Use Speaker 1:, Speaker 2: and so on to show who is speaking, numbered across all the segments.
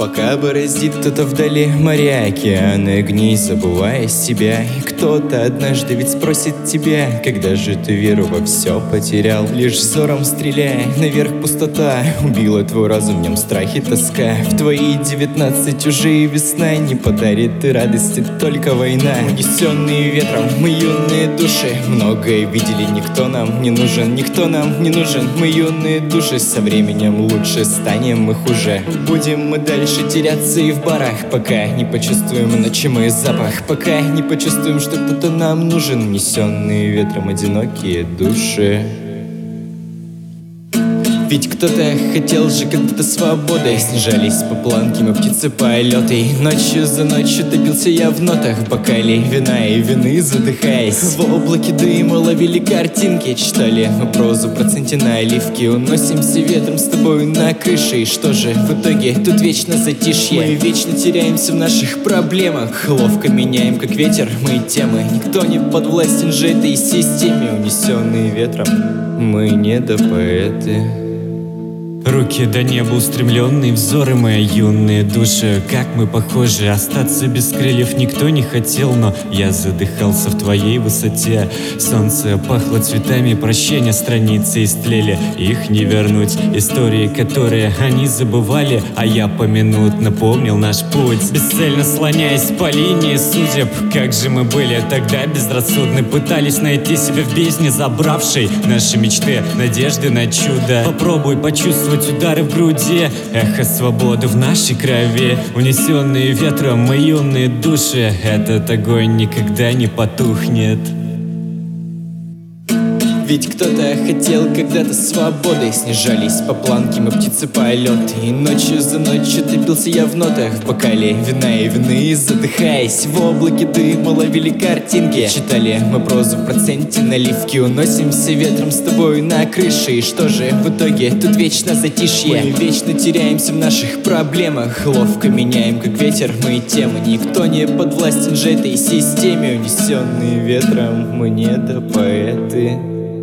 Speaker 1: Пока бороздит кто-то вдали моря, океаны, огни, забывая себя. И кто-то однажды ведь спросит тебя: когда же ты веру во все потерял? Лишь взором стреляя, наверх пустота убила твой разум, в нем страх и тоска. В твои 19 уже и весна не подарит и радости, только война. Унесенные ветром мы юные души многое видели, никто нам не нужен, никто нам не нужен. Мы юные души, со временем лучше станем мы хуже. Будем мы дальше теряться и в барах, пока не почувствуем ночной запах, пока не почувствуем, что кто-то нам нужен. Унесенные ветром одинокие души. Ведь кто-то хотел же когда-то свободой. Снижались по планке мы птицы полеты. Ночью за ночью топился я в нотах, в бокале вина и вины задыхаясь. В облаке дыма ловили картинки, читали мы прозу про центи на оливки. Уносимся ветром с тобой на крыше. И что же в итоге? Тут вечно затишье. Мы вечно теряемся в наших проблемах, ловко меняем как ветер мы темы. Никто не подвластен же этой системе. Унесенные ветром мы недопоэты.
Speaker 2: Руки до неба устремленные, взоры мои юные души. Как мы похожи, остаться без крыльев никто не хотел, но я задыхался в твоей высоте. Солнце пахло цветами прощения, страницы истлели, их не вернуть. Истории, которые они забывали, а я поминутно помнил наш путь. Бесцельно слоняясь по линии судеб, как же мы были тогда безрассудны. Пытались найти себя в бездне, забравшей наши мечты, надежды на чудо. Попробуй почувствовать удары в груди, эхо свободы в нашей крови. Унесенные ветром мы юные души, этот огонь никогда не потухнет.
Speaker 1: Ведь кто-то хотел когда-то свободой. Снижались по планке мы птицы полеты. И ночью за ночью топился я в нотах, в бокале вина и вины задыхаясь. В облаке дыма ловили картинки, читали мы прозу про центи наливки. Уносимся ветром с тобой на крыше. И что же в итоге? Тут вечно затишье. Мы вечно теряемся в наших проблемах, ловко меняем как ветер мы темы. Никто не подвластен же этой системе. Унесенные ветром мы недопоэты.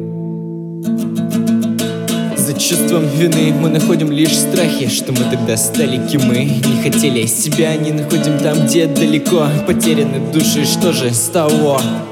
Speaker 1: За чувством вины мы находим лишь страхи, что мы тогда стали кем мы не хотели. Себя не находим там, где далеко потеряны души. Что же с того?